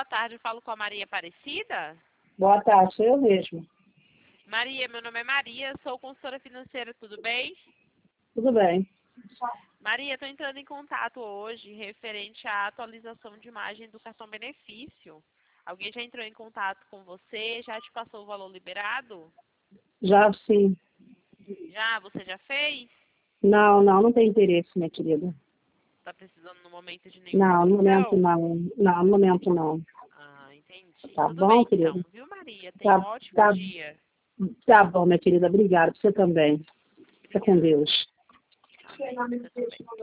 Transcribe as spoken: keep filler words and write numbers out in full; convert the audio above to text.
boa tarde, eu falo com a Maria Aparecida. Boa tarde, sou eu mesmo. Maria, meu nome é Maria, sou consultora financeira, tudo bem? Tudo bem. Maria, estou entrando em contato hoje referente à atualização de imagem do cartão benefício. Alguém já entrou em contato com você? Já te passou o valor liberado? Já sim. Já? Você já fez? Não, não, não tem interesse, minha querida. Está precisando no momento de nenhuma Não, no momento solução? não. Não, no momento não. Ah, entendi. Tá Tudo bom, bem então, querida? viu, Maria? Tenha um Tá, ótimo tá, dia. tá bom, minha querida. Obrigada. Você também. Fica com Obrigada. Deus. Amém. Você também.